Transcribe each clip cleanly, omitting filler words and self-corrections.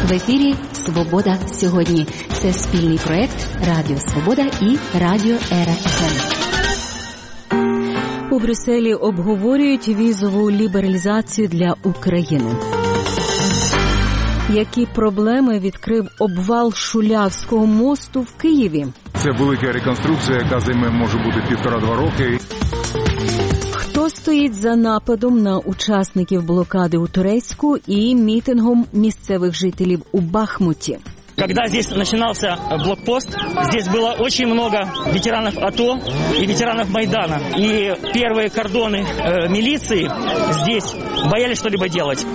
В ефірі «Свобода сьогодні». Це спільний проєкт Радіо Свобода і Радіо РФМ. У Брюсселі обговорюють візову лібералізацію для України. Які проблеми відкрив обвал Шулявського мосту в Києві? Це велика реконструкція, яка займе, може бути, 1,5-2 роки. Хто стоїть за нападом на учасників блокади у Турецьку і мітингом місцевих жителів у Бахмуті? Когда здесь начинался блокпост, здесь было очень много ветеранов АТО и ветеранов Майдана. И первые кордоны милиции здесь боялись что-либо делать.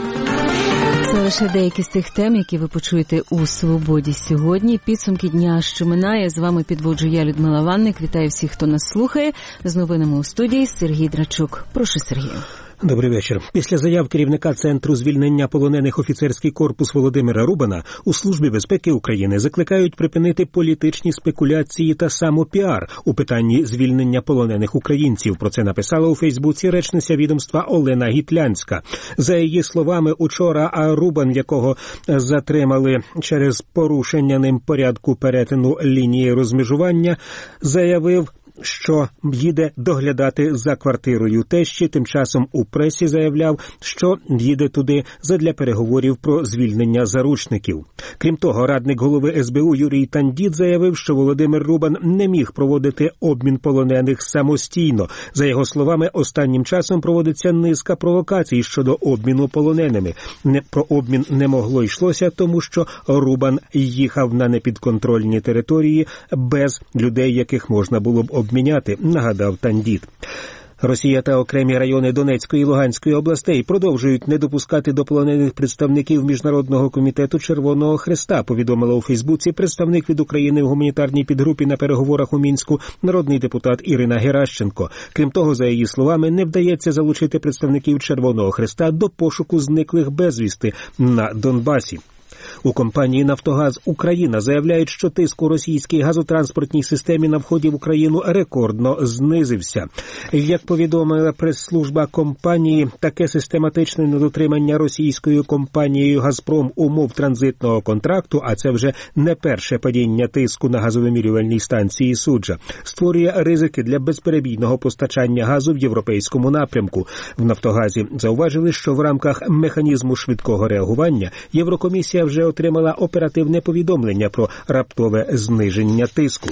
Це лише деякі з тих тем, які ви почуєте у «Свободі сьогодні». Підсумки дня, що минає. З вами підводжу я, Людмила Ванник. Вітаю всіх, хто нас слухає. З новинами у студії Сергій Драчук. Прошу, Сергію. Добрий вечір. Після заяв керівника Центру звільнення полонених офіцерський корпус Володимира Рубана у Службі безпеки України закликають припинити політичні спекуляції та самопіар у питанні звільнення полонених українців. Про це написала у Фейсбуці речниця відомства Олена Гітлянська. За її словами, учора Рубан, якого затримали через порушення ним порядку перетину лінії розмежування, заявив, що їде доглядати за квартирою тещі. Тим часом у пресі заявляв, що їде туди задля переговорів про звільнення заручників. Крім того, радник голови СБУ Юрій Тандіт заявив, що Володимир Рубан не міг проводити обмін полонених самостійно. За його словами, останнім часом проводиться низка провокацій щодо обміну полоненими. Про обмін не могло йшлося, тому що Рубан їхав на непідконтрольні території без людей, яких можна було б обміняти, нагадав Тандіт. Росія та окремі райони Донецької і Луганської областей продовжують не допускати до полонених представників Міжнародного комітету Червоного Хреста, повідомила у Фейсбуці представник від України в гуманітарній підгрупі на переговорах у Мінську, народний депутат Ірина Геращенко. Крім того, за її словами, не вдається залучити представників Червоного Хреста до пошуку зниклих безвісти на Донбасі. У компанії «Нафтогаз Україна» заявляють, що тиск у російській газотранспортній системі на вході в Україну рекордно знизився. Як повідомила прес-служба компанії, таке систематичне недотримання російською компанією «Газпром» умов транзитного контракту, а це вже не перше падіння тиску на газовимірювальній станції «Суджа», створює ризики для безперебійного постачання газу в європейському напрямку. В «Нафтогазі» зауважили, що в рамках механізму швидкого реагування Єврокомісія вже отримала оперативне повідомлення про раптове зниження тиску.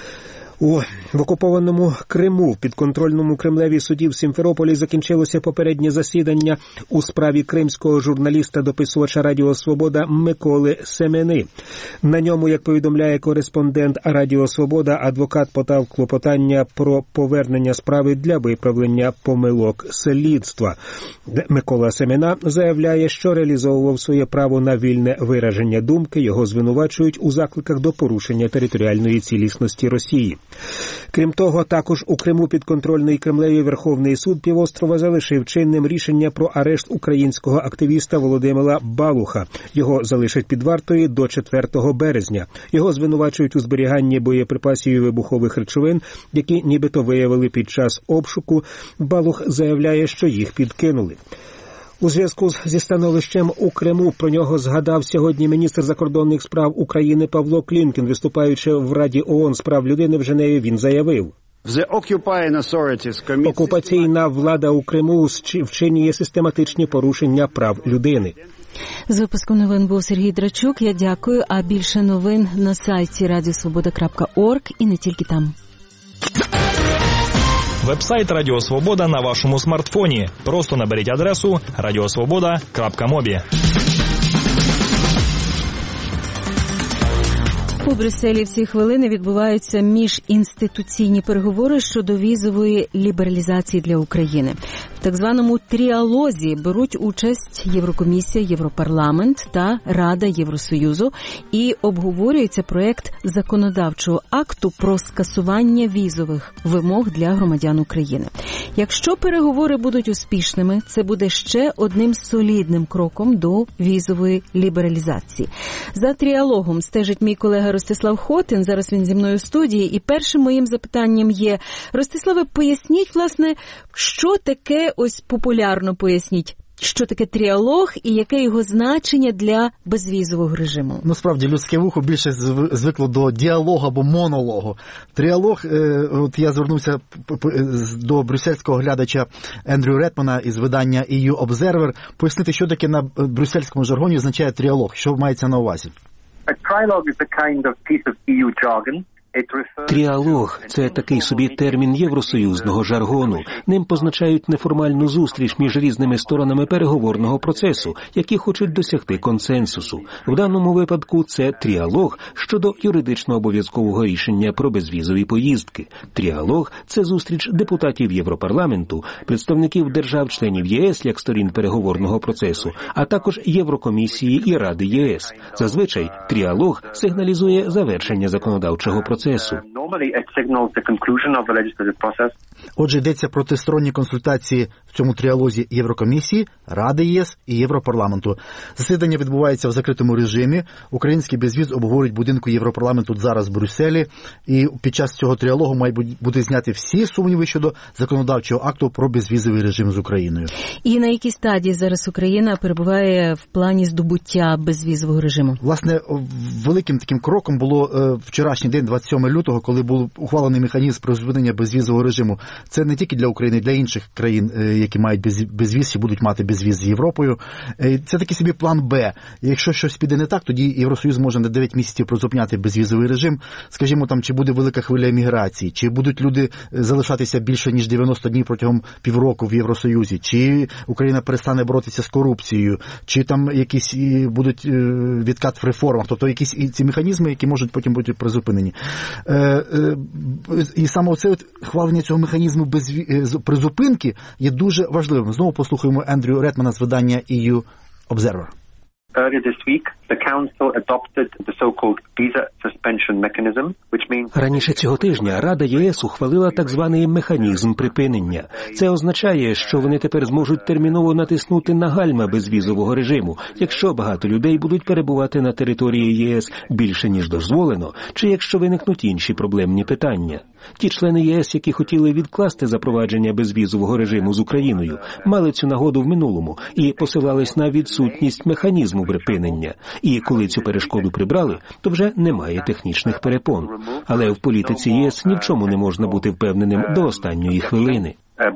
В окупованому Криму, в підконтрольному Кремлеві суді в Сімферополі закінчилося попереднє засідання у справі кримського журналіста-дописувача Радіо Свобода Миколи Семени. На ньому, як повідомляє кореспондент Радіо Свобода, адвокат подав клопотання про повернення справи для виправлення помилок слідства. Микола Семена заявляє, що реалізовував своє право на вільне вираження думки. Його звинувачують у закликах до порушення територіальної цілісності Росії. Крім того, також у Криму підконтрольний Кремлеві Верховний суд півострова залишив чинним рішення про арешт українського активіста Володимира Балуха. Його залишать під вартою до 4 березня. Його звинувачують у зберіганні боєприпасів і вибухових речовин, які нібито виявили під час обшуку. Балух заявляє, що їх підкинули. У зв'язку зі становищем у Криму про нього згадав сьогодні міністр закордонних справ України Павло Клімкін. Виступаючи в Раді ООН з прав людини в Женеві, він заявив: окупаційна влада у Криму вчинює систематичні порушення прав людини. З випуску новин був Сергій Драчук. Я дякую. А більше новин на сайті radiosvoboda.org і не тільки там. Веб-сайт Радіо Свобода на вашому смартфоні. Просто наберіть адресу radiosvoboda.mobi. У Брюсселі в ці хвилини відбуваються міжінституційні переговори щодо візової лібералізації для України. В так званому тріалозі беруть участь Єврокомісія, Європарламент та Рада Євросоюзу і обговорюється проект законодавчого акту про скасування візових вимог для громадян України. Якщо переговори будуть успішними, це буде ще одним солідним кроком до візової лібералізації. За тріалогом стежить мій колега Ростислав Хотин. Зараз він зі мною в студії. І першим моїм запитанням є: Ростиславе, поясніть, власне, що таке, ось популярно поясніть, що таке тріалог і яке його значення для безвізового режиму? Ну, справді, людське вухо більше звикло до діалогу або монологу. Тріалог, от я звернувся до брюссельського глядача Ендрю Ретмана із видання EU Observer, пояснити, що таке на брюссельському жаргоні означає тріалог, що мається на увазі. Тріалог – це такий собі термін євросоюзного жаргону. Ним позначають неформальну зустріч між різними сторонами переговорного процесу, які хочуть досягти консенсусу. В даному випадку це тріалог щодо юридично обов'язкового рішення про безвізові поїздки. Тріалог – це зустріч депутатів Європарламенту, представників держав-членів ЄС як сторін переговорного процесу, а також Єврокомісії і Ради ЄС. Зазвичай тріалог сигналізує завершення законодавчого процесу. Отже, йдеться про тристоронні консультації в цьому тріалозі Єврокомісії, Ради ЄС і Європарламенту. Засідання відбувається в закритому режимі. Український безвіз обговорюють в будинку Європарламенту зараз в Брюсселі. І під час цього тріалогу мають бути зняті всі сумніви щодо законодавчого акту про безвізовий режим з Україною. І на якій стадії зараз Україна перебуває в плані здобуття безвізового режиму? Власне, великим таким кроком було вчорашній день, 27 лютого, коли був ухвалений механізм призупинення безвізового режиму. Це не тільки для України, для інших країн, які мають безвіз і будуть мати безвіз з Європою. Це такий собі план Б. Якщо щось піде не так, тоді Євросоюз може на 9 місяців призупиняти безвізовий режим. Скажімо, там, чи буде велика хвиля еміграції, чи будуть люди залишатися більше, ніж 90 днів протягом півроку в Євросоюзі, чи Україна перестане боротися з корупцією, чи там якісь будуть відкат в реформах. Тобто якісь ці механізми, які можуть потім бути призупинені. І саме оце хвалення цього механізму призупинки є дуже важливим. Знову послухаємо Ендрю Ретмана з видання EU Observer. Раніше цього тижня Рада ЄС ухвалила так званий механізм припинення. Це означає, що вони тепер зможуть терміново натиснути на гальма безвізового режиму, якщо багато людей будуть перебувати на території ЄС більше, ніж дозволено, чи якщо виникнуть інші проблемні питання. Ті члени ЄС, які хотіли відкласти запровадження безвізового режиму з Україною, мали цю нагоду в минулому і посилались на відсутність механізму припинення. І коли цю перешкоду прибрали, то вже немає технічних перепон. Але в політиці ЄС ні в чому не можна бути впевненим до останньої хвилини.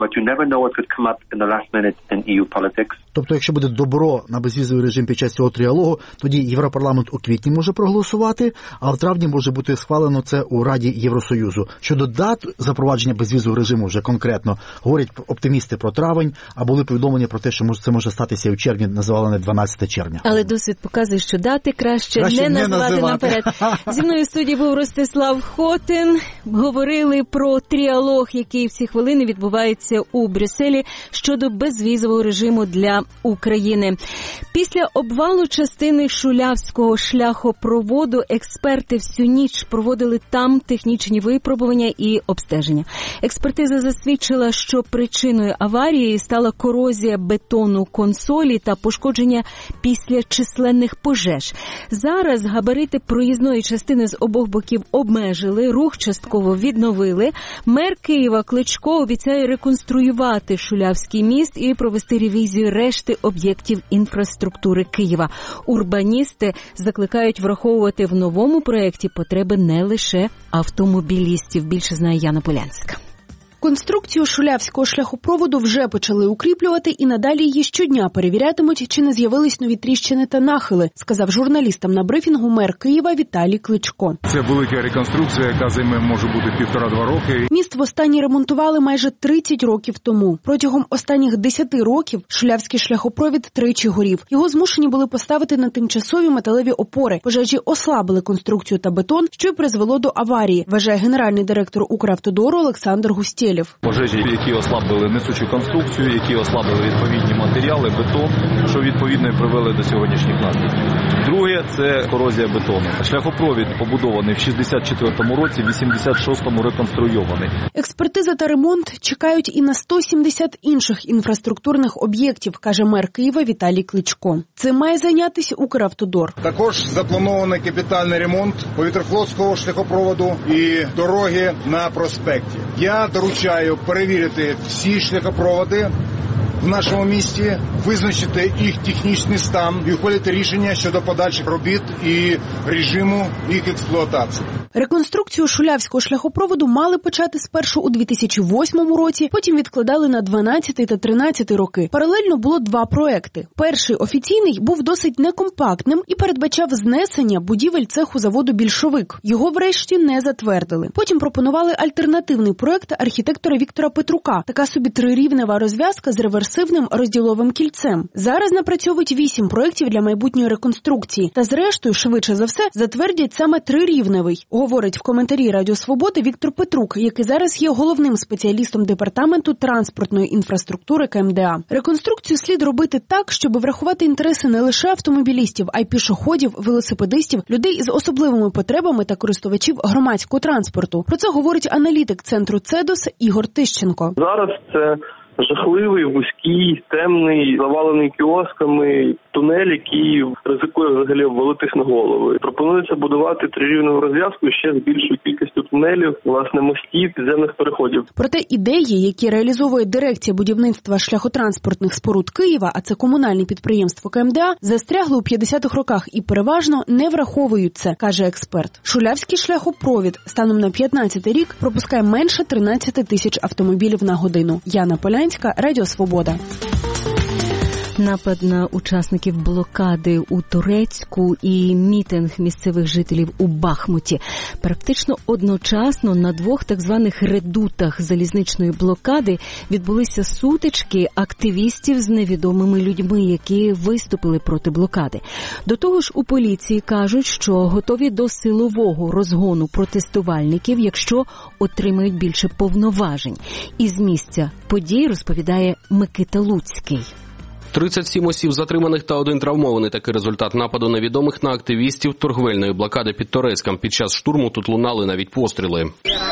Тобто, якщо буде добро на безвізовий режим під час цього тріалогу, тоді Європарламент у квітні може проголосувати, а в травні може бути схвалено це у Раді Євросоюзу. Щодо дат запровадження безвізового режиму вже конкретно говорять оптимісти про травень, а були повідомлення про те, що це може статися і в червні, називали не 12 червня. Але досвід показує, що дати краще не називати наперед. Зі мною в студії був Ростислав Хотин. Говорили про тріалог, який в ці хвилини відбувається у Брюсселі щодо безвізового режиму для України. Після обвалу частини Шулявського шляхопроводу експерти всю ніч проводили там технічні випробування і обстеження. Експертиза засвідчила, що причиною аварії стала корозія бетону консолі та пошкодження після численних пожеж. Зараз габарити проїзної частини з обох боків обмежили, рух частково відновили. Мер Києва Кличко обіцяє реконструювати Шулявський міст і провести ревізію решти об'єктів інфраструктури Києва. Урбаністи закликають враховувати в новому проєкті потреби не лише автомобілістів. Більше знає Яна Полянська. Конструкцію Шулявського шляхопроводу вже почали укріплювати і надалі її щодня перевірятимуть, чи не з'явились нові тріщини та нахили, сказав журналістам на брифінгу мер Києва Віталій Кличко. Це велика реконструкція, яка займе може бути 1,5-2 роки. Міст востаннє ремонтували майже 30 років тому. Протягом останніх 10 років Шулявський шляхопровід тричі горів. Його змушені були поставити на тимчасові металеві опори. Пожежі ослабили конструкцію та бетон, що й призвело до аварії, вважає генеральний директор Укравтодору Олександр Густєлєв. Пожежі, які ослабили несучу конструкцію, які ослабили відповідні матеріали, бетон, що відповідно і привели до сьогоднішніх наслідків. Друге – це корозія бетону. Шляхопровід побудований в 64-му році, в 86-му реконструйований. Експертиза та ремонт чекають і на 170 інших інфраструктурних об'єктів, каже мер Києва Віталій Кличко. Цим має зайнятися Укравтодор. Також запланований капітальний ремонт повітряфлотського шляхопроводу і дороги на проспекті. Я доручаю перевірити всі шляхопроводи в нашому місті, визначити їх технічний стан і ухвалити рішення щодо подальших робіт і режиму їх експлуатації. Реконструкцію Шулявського шляхопроводу мали почати спершу у 2008 році, потім відкладали на 12 та 13 роки. Паралельно було два проекти. Перший, офіційний, був досить некомпактним і передбачав знесення будівель цеху заводу «Більшовик». Його врешті не затвердили. Потім пропонували альтернативний проект архітектора Віктора Петрука. Така собі трирівнева розв'язка з реверсивним розділовим кільцем. Зараз напрацьовують 8 проєктів для майбутньої реконструкції. Та зрештою, швидше за все, затвердять саме трирівневий, говорить в коментарі Радіо Свободи Віктор Петрук, який зараз є головним спеціалістом департаменту транспортної інфраструктури КМДА. Реконструкцію слід робити так, щоб врахувати інтереси не лише автомобілістів, а й пішоходів, велосипедистів, людей із особливими потребами та користувачів громадського транспорту. Про це говорить аналітик центру «Цедос» Ігор Тищенко. Зараз це жахливий, вузький, темний, завалений кіосками тунель, який ризикує взагалі обвалитись на голови. Пропонується будувати трирівневу розв'язку ще з більшою кількістю тунелів, власне, мостів, підземних переходів. Проте ідеї, які реалізовує дирекція будівництва шляхотранспортних споруд Києва, а це комунальне підприємство КМДА, застрягли у 50-х роках і переважно не враховують це, каже експерт. Шулявський шляхопровід станом на 15-й рік пропускає менше 13 тисяч автомобілів на годину. Яна Полянська, Радіо Свобода. Напад на учасників блокади у Турецьку і мітинг місцевих жителів у Бахмуті. Практично одночасно на двох так званих редутах залізничної блокади відбулися сутички активістів з невідомими людьми, які виступили проти блокади. До того ж, у поліції кажуть, що готові до силового розгону протестувальників, якщо отримають більше повноважень. Із місця подій розповідає Микита Луцький. 37 осіб затриманих та 1 травмований. Такий результат нападу невідомих на активістів торгівельної блокади під Торецьком. Під час штурму тут лунали навіть постріли.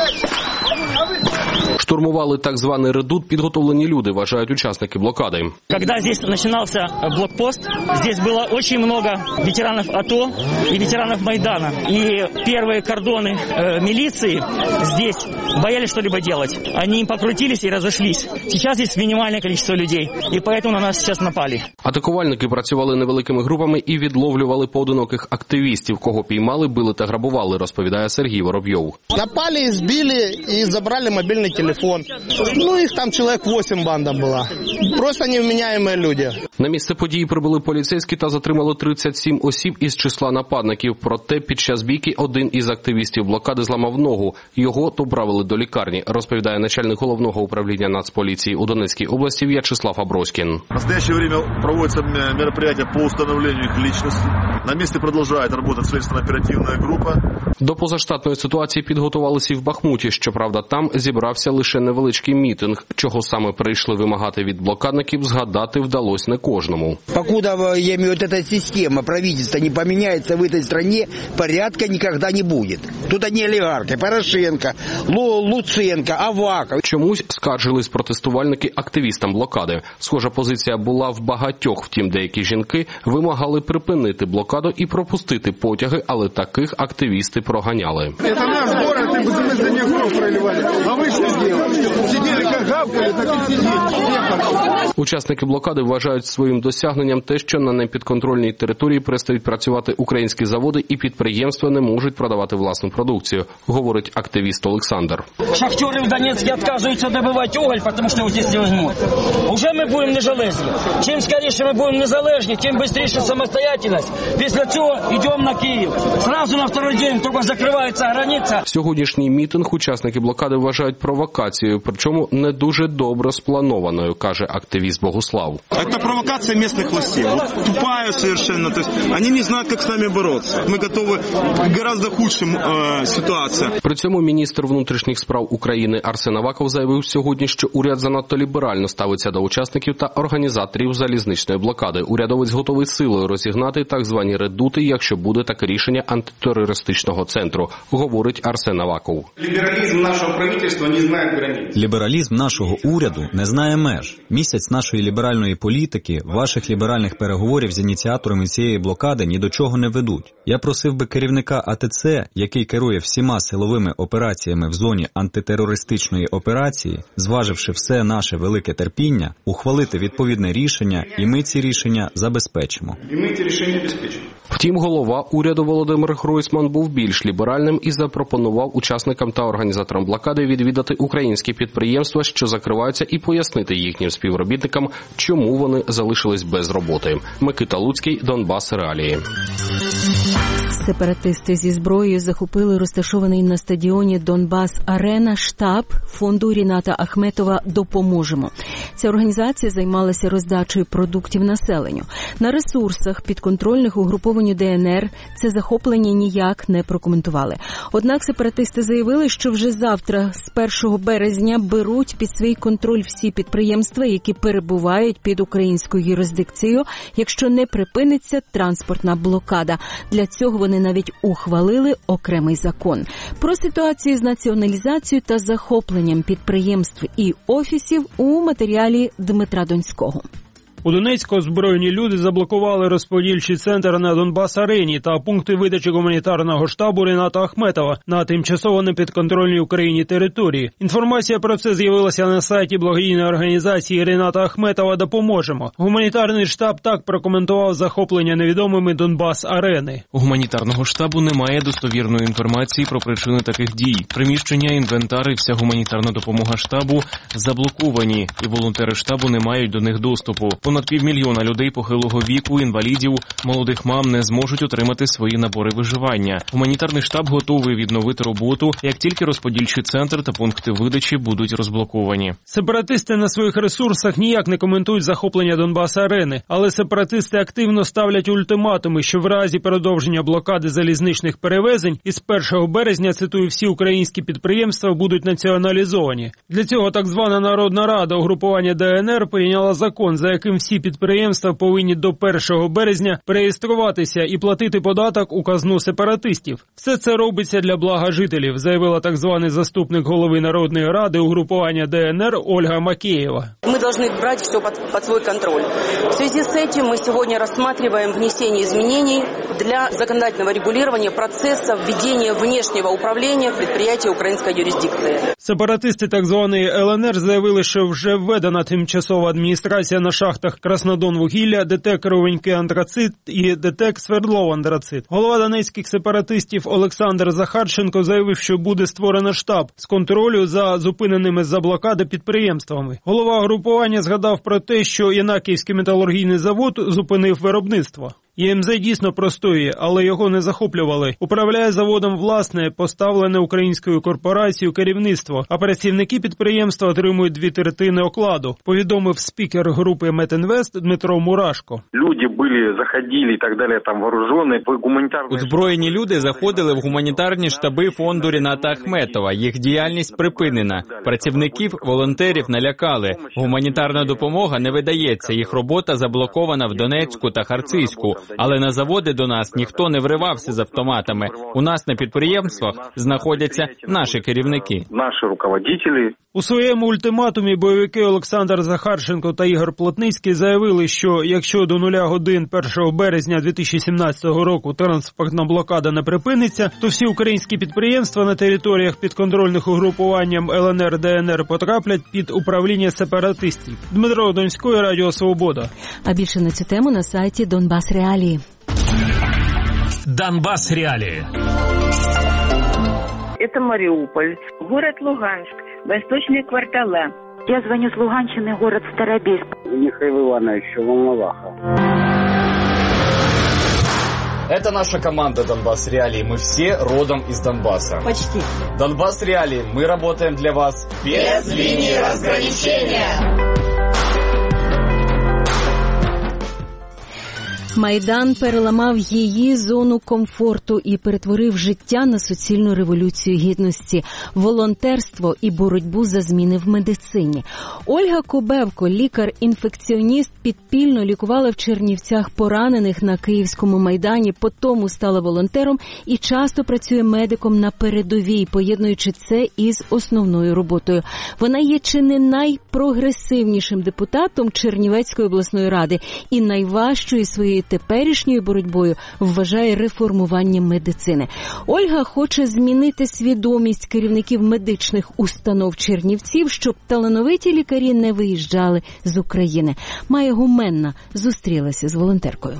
Штурмували так званий редут підготовлені люди, вважають учасники блокади. Когда здесь начинался блокпост, здесь было очень много ветеранов АТО и ветеранов Майдана. И первые кордоны милиции здесь боялись что-либо делать. Они покрутились и разошлись. Сейчас здесь минимальное количество людей, и поэтому на нас сейчас напали. Атакувальники працювали невеликими групами і відловлювали поодиноких активістів. Кого піймали, били та грабували, розповідає Сергій Воробйов. Напали, збили і забрали мобільний телефон. Ну, їх там чоловік 8 банда була. Просто невміняємі люди. На місце події прибули поліцейські та затримали 37 осіб із числа нападників. Проте під час бійки один із активістів блокади зламав ногу. Його доправили до лікарні, розповідає начальник головного управління Нацполіції у Донецькій області В'ячеслав Аброськін. В настоящее время проводятся мероприятия по установлению их личности. На місці продовжує працювати слідчо-оперативна група. До позаштатної ситуації підготувалися і в Бахмуті. Щоправда, там зібрався лише невеличкий мітинг. Чого саме прийшли вимагати від блокадників, згадати вдалося не кожному. Покуда, я имею, вот эта система правительства не поменяется в этой стране, порядка никогда не будет. Тут одни олигархи, Порошенко, Луценко, Аваков. Чомусь скаржились протестувальники активістам блокади. Схожа позиція була в багатьох, втім деякі жінки вимагали припинити блокаду і пропустити потяги, але таких активісти проганяли. Це наш город, і ми за нього проливали. А ви що зробили? Сиділи, як гавкали, так і сиділи. Учасники блокади вважають своїм досягненням те, що на непідконтрольній території перестають працювати українські заводи і підприємства не можуть продавати власну продукцію, говорить активіст Олександр. Шахтери в Донецьку відказуються добивати уголь, тому що тут не візьмуть. Уже ми будемо незалежні. Чим скоріше ми будемо незалежні, тим швидше самостоятельність. Після цього йдемо на Київ. Зразу на другий день тільки закривається границя. Сьогоднішній мітинг учасники блокади вважають провокацією, причому не дуже добре спланованою, каже активіст Богуслав. Це провокація місцевих властей. Тупая совершенно. То есть они не знають, як з нами боротися. Ми готові к гораздо худшим ситуаціям. При цьому міністр внутрішніх справ України Арсен Аваков заявив сьогодні, що уряд занадто ліберально ставиться до учасників та організаторів залізничної блокади. Урядовець готовий силою розігнати так звані редути, якщо буде таке рішення антитерористичного центру, говорить Арсен Аваков. Лібералізм нашого правительства не знає границь. Лібералізм нашого уряду не знає меж. Місяць нашої ліберальної політики, ваших ліберальних переговорів з ініціаторами цієї блокади ні до чого не ведуть. Я просив би керівника АТЦ, який керує всіма силовими операціями в зоні антитерористичної операції, зваживши все наше велике терпіння, ухвалити відповідне рішення, і ми ці рішення забезпечимо. Втім, голова уряду Володимир Гройсман був більш ліберальним і запропонував учасникам та організаторам блокади відвідати українські підприємства, що закриваються, і пояснити їхнім співробітникам, чому вони залишились без роботи. Микита Луцький, Донбас Реалії. Сепаратисти зі зброєю захопили розташований на стадіоні Донбас-Арена штаб фонду Ріната Ахметова «Допоможемо». Ця організація займалася роздачею продуктів населенню. На ресурсах підконтрольних угрупованню ДНР це захоплення ніяк не прокоментували. Однак сепаратисти заявили, що вже завтра, з 1 березня, беруть під свій контроль всі підприємства, які перебувають під українською юрисдикцією, якщо не припиниться транспортна блокада. Для цього вони навіть ухвалили окремий закон. Про ситуацію з націоналізацією та захопленням підприємств і офісів у матеріалі Дмитра Донського. У Донецьку озброєні люди заблокували розподільчий центр на Донбас-Арені та пункти видачі гуманітарного штабу Ріната Ахметова на тимчасово непідконтрольній Україні території. Інформація про це з'явилася на сайті благодійної організації Ріната Ахметова «Допоможемо». Гуманітарний штаб так прокоментував захоплення невідомими Донбас-Арени. У гуманітарного штабу немає достовірної інформації про причини таких дій. Приміщення, інвентар і вся гуманітарна допомога штабу заблоковані, і волонтери штабу не мають до них доступу. Понад 500 000 людей похилого віку, інвалідів, молодих мам не зможуть отримати свої набори виживання. Гуманітарний штаб готовий відновити роботу, як тільки розподільчий центр та пункти видачі будуть розблоковані. Сепаратисти на своїх ресурсах ніяк не коментують захоплення Донбас-Арени, але сепаратисти активно ставлять ультиматуми, що в разі продовження блокади залізничних перевезень із 1 березня, цитую, всі українські підприємства будуть націоналізовані. Для цього так звана Народна Рада угрупування ДНР прийняла закон, за яким всі підприємства повинні до 1 березня переєструватися і платити податок у казну сепаратистів. Все це робиться для блага жителів, заявила так званий заступник голови Народної Ради угрупування ДНР Ольга Макеєва. Мы должны брать все под свой контроль. В связи с этим мы сегодня рассматриваем внесение изменений для законодательного регулирования процесса введения внешнего управления в предприятия украинской юрисдикции. Сепаратисти так званої ЛНР заявили, що вже введена тимчасова адміністрація на шахтах Краснодонвугілля, ДТЕК Ровенький антрацит і ДТЕК Свердлов антрацит. Голова донецьких сепаратистів Олександр Захарченко заявив, що буде створено штаб з контролю за зупиненими за блокади підприємствами. Голова групування згадав про те, що Янаківський металургійний завод зупинив виробництво. ЄМЗ дійсно простоює, але його не захоплювали. Управляє заводом власне, поставлене українською корпорацією керівництво, а працівники підприємства отримують 2/3 окладу, повідомив спікер групи Метінвест Дмитро Мурашко. Люди були, заходили і так далі, там вооружені, гуманітарні... Озброєні люди заходили в гуманітарні штаби фонду Ріната Ахметова. Їх діяльність припинена. Працівників, волонтерів налякали. Гуманітарна допомога не видається. Їх робота заблокована в Донецьку та Харцизьку. Але на заводи до нас ніхто не вривався з автоматами. У нас на підприємствах знаходяться наші керівники. Наші руководителі. У своєму ультиматумі бойовики Олександр Захарченко та Ігор Плотницький заявили, що якщо до 0 годин 1 березня 2017 року транспортна блокада не припиниться, то всі українські підприємства на територіях підконтрольних угрупуванням ЛНР, ДНР потраплять під управління сепаратистів. Дмитро Донський, Радіо Свобода. А більше на цю тему на сайті Донбас Реалії. Донбас Реалии. Это Мариуполь, город Луганск, восточные квартала. Я звоню с Луганщины, город Старобельск. Михаил Иванович, Волноваха. Это наша команда Донбас Реалии. Мы все родом из Донбасса. Почти. Донбас Реалии. Мы работаем для вас без линии разграничения. Майдан переламав її зону комфорту і перетворив життя на суцільну революцію гідності, волонтерство і боротьбу за зміни в медицині. Ольга Кобевко, лікар-інфекціоніст, підпільно лікувала в Чернівцях поранених на Київському Майдані, потім стала волонтером і часто працює медиком на передовій, поєднуючи це із основною роботою. Вона є чи не найпрогресивнішим депутатом Чернівецької обласної ради і найважчою своєю теперішньою боротьбою вважає реформування медицини. Ольга хоче змінити свідомість керівників медичних установ Чернівців, щоб талановиті лікарі не виїжджали з України. Майя Гуменна зустрілася з волонтеркою.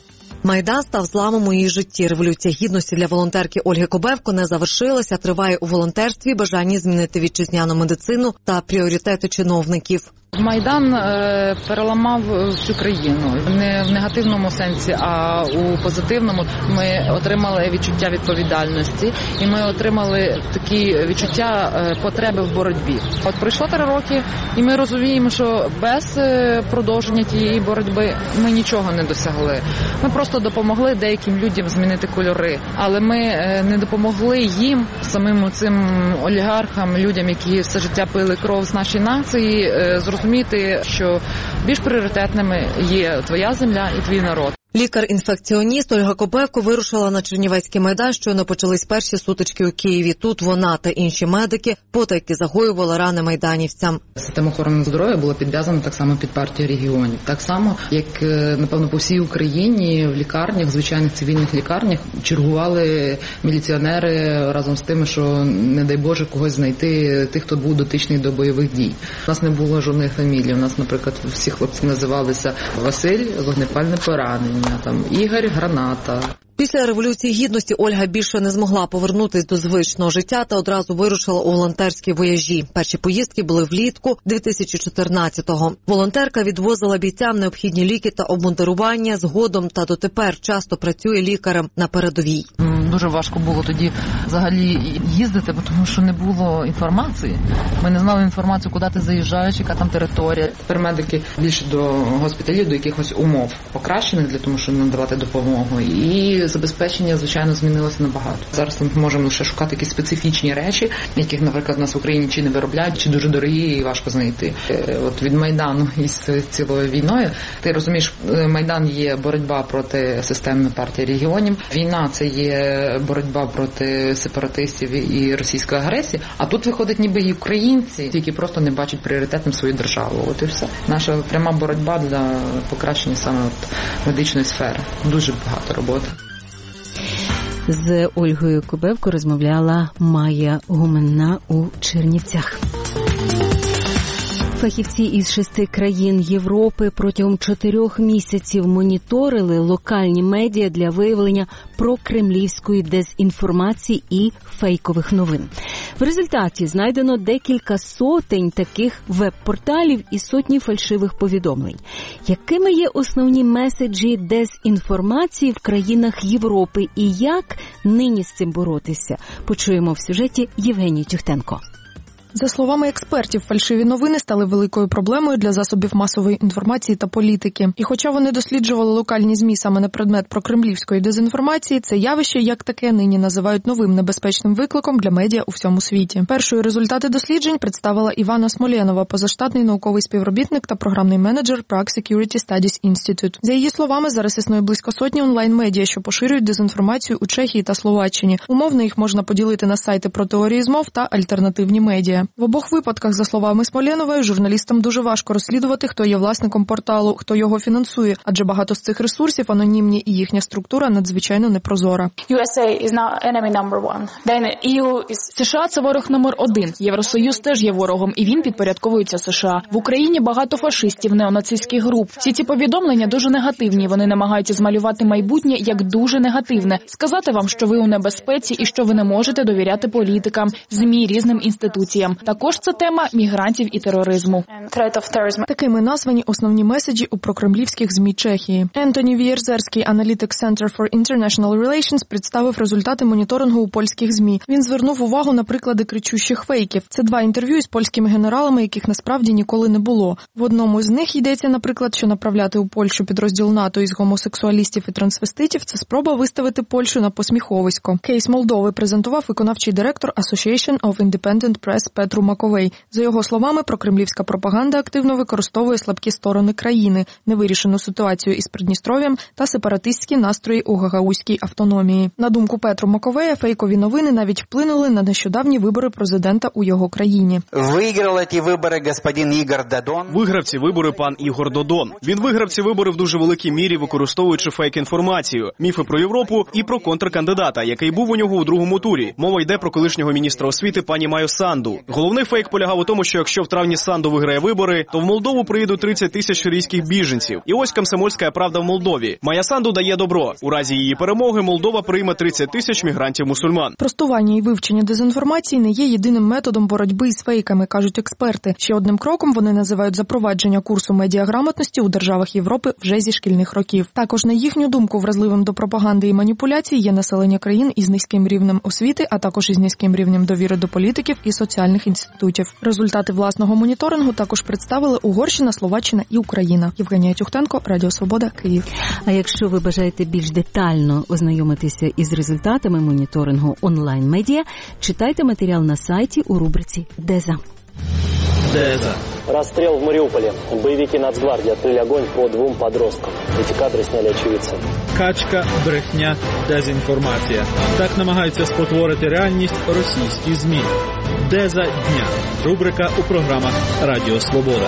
Майдан став зламом у її житті. Революція гідності для волонтерки Ольги Кобевко не завершилася, триває у волонтерстві бажання змінити вітчизняну медицину та пріоритети чиновників. Майдан переламав всю країну. Не в негативному сенсі, а у позитивному. Ми отримали відчуття відповідальності і ми отримали такі відчуття потреби в боротьбі. От пройшло 3 роки і ми розуміємо, що без продовження тієї боротьби ми нічого не досягли. Ми просто допомогли деяким людям змінити кольори, але ми не допомогли їм, самим цим олігархам, людям, які все життя пили кров з нашої нації, зрозуміти, що більш пріоритетними є твоя земля і твій народ. Лікар-інфекціоніст Ольга Кобевко вирушила на Чернівецький Майдан, щойно почались перші сутички у Києві. Тут вона та інші медики потайки загоювали рани майданівцям. Система охорони здоров'я була підв'язана так само під партію регіонів. Так само, як, напевно, по всій Україні в лікарнях, звичайних цивільних лікарнях, чергували міліціонери разом з тими, що, не дай Боже, когось знайти, тих, хто був дотичний до бойових дій. У нас не було жодної фамілії. У нас, наприклад, всі хлопці називалися Василь, вогнепальне поранення. Там Ігор, граната. Pісля Революції Гідності Ольга більше не змогла повернутися до звичного життя та одразу вирушила у волонтерські вояжі. Перші поїздки були влітку 2014-го. Волонтерка відвозила бійцям необхідні ліки та обмундирування, згодом та дотепер часто працює лікарем на передовій. Дуже важко було тоді взагалі їздити, тому що не було інформації. Ми не знали інформацію, куди ти заїжджаєш, яка там територія. Тепер медики більше до госпіталів, до якихось умов покращених для того, щоб надавати допомогу. І забезпечення, звичайно, змінилося набагато. Зараз ми можемо лише шукати якісь специфічні речі, яких, наприклад, у нас в Україні чи не виробляють, чи дуже дорогі і важко знайти. От від Майдану із цілою війною, ти розумієш, Майдан є боротьба проти системної партії регіонів. Війна – це є боротьба проти сепаратистів і російської агресії, а тут виходить ніби і українці, які просто не бачать пріоритетом свою державу. От і все. Наша пряма боротьба для покращення саме медичної сфери. Дуже багато роботи. З Ольгою Кобевко розмовляла Майя Гуменна у Чернівцях. Фахівці із 6 країн Європи протягом 4 місяців моніторили локальні медіа для виявлення прокремлівської дезінформації і фейкових новин. В результаті знайдено декілька сотень таких веб-порталів і сотні фальшивих повідомлень. Якими є основні меседжі дезінформації в країнах Європи і як нині з цим боротися? Почуємо в сюжеті Євгенії Тюхтенко. За словами експертів, фальшиві новини стали великою проблемою для засобів масової інформації та політики. І хоча вони досліджували локальні ЗМІ саме на предмет прокремлівської дезінформації, це явище, як таке, нині називають новим небезпечним викликом для медіа у всьому світі. Першою результати досліджень представила Івана Смолєнова, позаштатний науковий співробітник та програмний менеджер Prague Security Studies Institute. За її словами, зараз існує близько сотні онлайн-медіа, що поширюють дезінформацію у Чехії та Словаччині. Умовно їх можна поділити на сайти про теорії змов та альтернативні медіа. В обох випадках, за словами Смолєнової, журналістам дуже важко розслідувати, хто є власником порталу, хто його фінансує, адже багато з цих ресурсів анонімні і їхня структура надзвичайно непрозора. США – це ворог номер 1. Євросоюз теж є ворогом, і він підпорядковується США. В Україні багато фашистів, неонацистських груп. Всі ці повідомлення дуже негативні. Вони намагаються змалювати майбутнє як дуже негативне. Сказати вам, що ви у небезпеці і що ви не можете довіряти політикам, ЗМІ, різним інституціям. Українцям. Також це тема мігрантів і тероризму. Такими названі основні меседжі у прокремлівських ЗМІ Чехії. Ентоні Вієрзерський, Analytics Center for International Relations, представив результати моніторингу у польських ЗМІ. Він звернув увагу на приклади кричущих фейків. Це 2 інтерв'ю із польськими генералами, яких насправді ніколи не було. В одному з них йдеться, наприклад, що направляти у Польщу підрозділ НАТО із гомосексуалістів і трансвеститів – це спроба виставити Польщу на посміховисько. Кейс Молдови презентував виконавчий директор Association of Independent Press Петру Маковей. За його словами, прокремлівська пропаганда активно використовує слабкі сторони країни, невирішену ситуацію із Придністров'ям та сепаратистські настрої у гагаузькій автономії. На думку Петру Маковея, фейкові новини навіть вплинули на нещодавні вибори президента у його країні. Виграв ці вибори господин Ігор Додон. Виграв ці вибори пан Ігор Додон. Він виграв ці вибори в дуже великій мірі, використовуючи фейк-інформацію, міфи про Європу і про контркандидата, який був у нього у другому турі. Мова йде про колишнього міністра освіти пані Маю Санду. Головний фейк полягав у тому, що якщо в травні Санду виграє вибори, то в Молдову приїдуть 30 тисяч сирійських біженців. І ось комсомольська правда в Молдові. Мая Санду дає добро. У разі її перемоги Молдова прийме 30 тисяч мігрантів-мусульман. Простування і вивчення дезінформації не є єдиним методом боротьби із фейками, кажуть експерти. Ще одним кроком вони називають запровадження курсу медіаграмотності у державах Європи вже зі шкільних років. Також, на їхню думку, вразливим до пропаганди і маніпуляцій є населення країн із низьким рівнем освіти, а також із низьким рівнем довіри до політиків і соціальних інститутів. Результати власного моніторингу також представили Угорщина, Словаччина і Україна. Євгенія Тюхтенко, Радіо Свобода, Київ. А якщо ви бажаєте більш детально ознайомитися із результатами моніторингу онлайн-медіа, читайте матеріал на сайті у рубриці «Деза». Деза. Расстрел в Мариуполе. Боевики Нацгвардии открыли огонь по 2 подросткам. Эти кадры сняли очевидцы. Качка, брехня, дезінформація. Так намагаються спотворити реальність російські ЗМІ. Деза дня. Рубрика у програмах Радіо Свобода.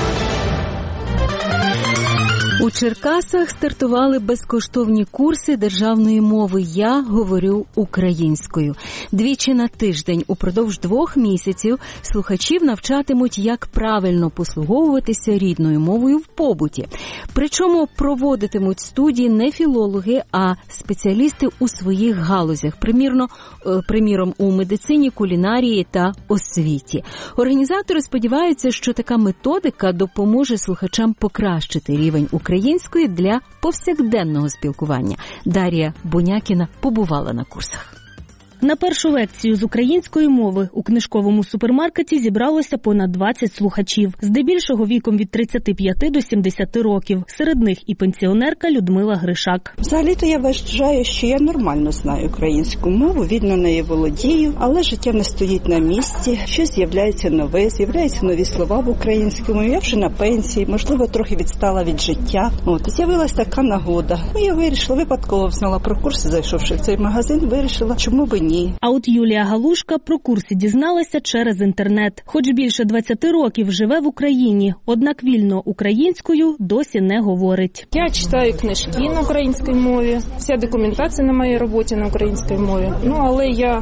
У Черкасах стартували безкоштовні курси державної мови «Я говорю українською». 2 на тиждень упродовж 2 місяців слухачів навчатимуть, як правильно послуговуватися рідною мовою в побуті. Причому проводитимуть студії не філологи, а спеціалісти у своїх галузях, приміром у медицині, кулінарії та освіті. Організатори сподіваються, що така методика допоможе слухачам покращити рівень української для повсякденного спілкування. Дар'я Бунякіна побувала на курсах. На першу лекцію з української мови у книжковому супермаркеті зібралося понад 20 слухачів, здебільшого віком від 35 до 70 років. Серед них і пенсіонерка Людмила Гришак. Взагалі-то я вважаю, що я нормально знаю українську мову, вільно нею володію, але життя не стоїть на місці, щось з'являється нове, з'являються нові слова в українській мові. Я вже на пенсії, можливо, трохи відстала від життя. З'явилася така нагода. Я вирішила, випадково знала про курси, зайшовши в цей магазин, вирішила, чому би ні. А от Юлія Галушка про курси дізналася через інтернет. Хоч більше 20 років живе в Україні, однак вільно українською досі не говорить. Я читаю книжки на українській мові, вся документація на моїй роботі на українській мові. Але я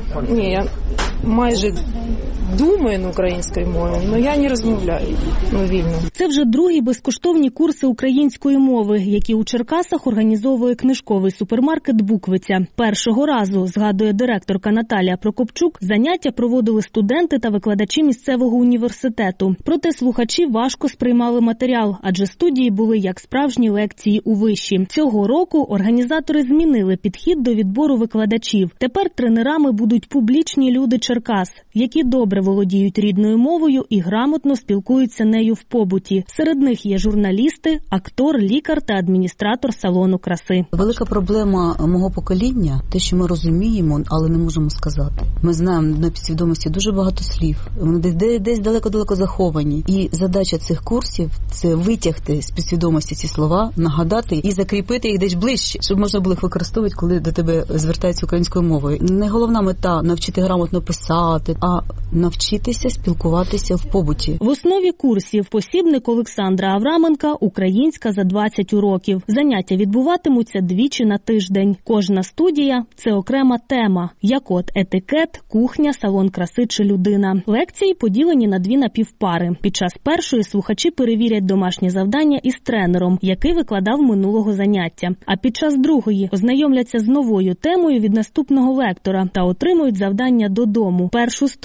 майже думаю на українській мові, але я не розмовляю вільно. Це вже другі безкоштовні курси української мови, які у Черкасах організовує книжковий супермаркет «Буквиця». Першого разу, згадує директорка Наталія Прокопчук, заняття проводили студенти та викладачі місцевого університету. Проте слухачі важко сприймали матеріал, адже студії були як справжні лекції у виші. Цього року організатори змінили підхід до відбору викладачів. Тепер тренерами будуть публічні люди Черкас, які добре володіють рідною мовою і грамотно спілкуються нею в побуті. Серед них є журналісти, актор, лікар та адміністратор салону краси. Велика проблема мого покоління – те, що ми розуміємо, але не можемо сказати. Ми знаємо на підсвідомості дуже багато слів. Вони десь далеко-далеко заховані. І задача цих курсів – це витягти з підсвідомості ці слова, нагадати і закріпити їх десь ближче, щоб можна було їх використовувати, коли до тебе звертаються українською мовою. Не головна мета – навчити грамотно писати, а навчитися спілкуватися в побуті. В основі курсів посібник Олександра Авраменка «Українська за 20 уроків». Заняття відбуватимуться 2 на тиждень. Кожна студія – це окрема тема, як от етикет, кухня, салон краси чи людина. Лекції поділені на 2 напівпари. Під час першої слухачі перевірять домашні завдання із тренером, який викладав минулого заняття. А під час другої ознайомляться з новою темою від наступного лектора та отримують завдання додому. Першу студію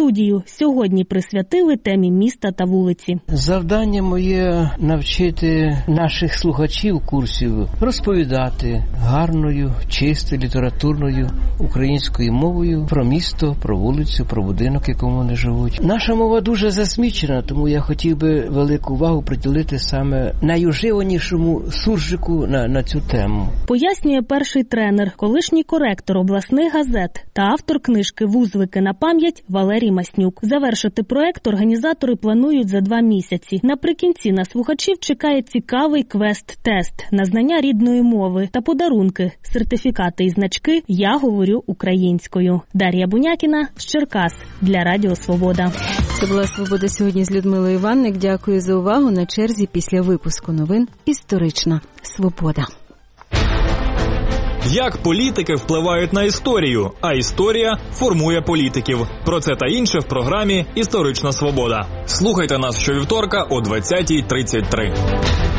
сьогодні присвятили темі міста та вулиці. Завдання моє – навчити наших слухачів курсів розповідати гарною, чистою, літературною українською мовою про місто, про вулицю, про будинок, в якому вони живуть. Наша мова дуже засмічена, тому я хотів би велику увагу приділити саме найуживанішому суржику на цю тему. Пояснює перший тренер, колишній коректор обласних газет та автор книжки «Вузвики на пам'ять» Валерій Маснюк. Завершити проект організатори планують за 2 місяці. Наприкінці на слухачів чекає цікавий квест-тест на знання рідної мови та подарунки, сертифікати і значки «Я говорю українською». Дар'я Бунякіна з Черкас для Радіо Свобода. Це була «Свобода» сьогодні з Людмилою Іванник. Дякую за увагу. На черзі після випуску новин «Історична свобода». Як політики впливають на історію, а історія формує політиків. Про це та інше в програмі «Історична свобода». Слухайте нас щовівторка о 20:33.